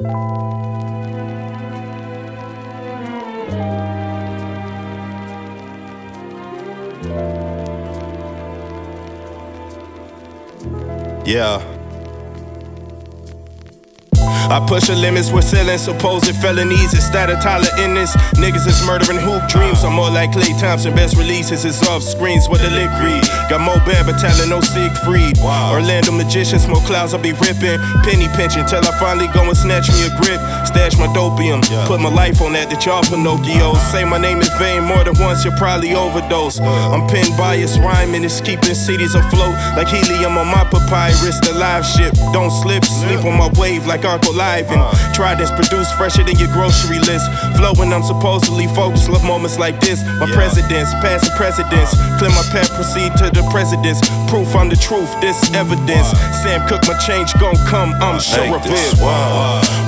Yeah. I push the limits, we're selling supposed felonies. Instead of Tyler Ennis, niggas is murdering hoop dreams. I'm more like Klay Thompson, best releases is off screens with the lick read. Got more bad battalion, no Siegfried. Orlando magician, smoke clouds, I'll be ripping. Penny pinching till I finally go and snatch me a grip. Stash my dopium, put my life on that y'all Pinocchios. Say my name is vain more than once, you'll probably overdose. I'm pen bias, rhyming is keeping cities afloat. Like helium on my papyrus, the live ship. Don't slip, sleep on my wave like Arco Live. And Tridents produce fresher than your grocery list. Flow when I'm supposedly focused, love moments like this. My presidents, past precedents. Clear my path, proceed to the presidents. Proof I'm the truth, this evidence. Sam Cooke, my change gon' come, I'm sure of it.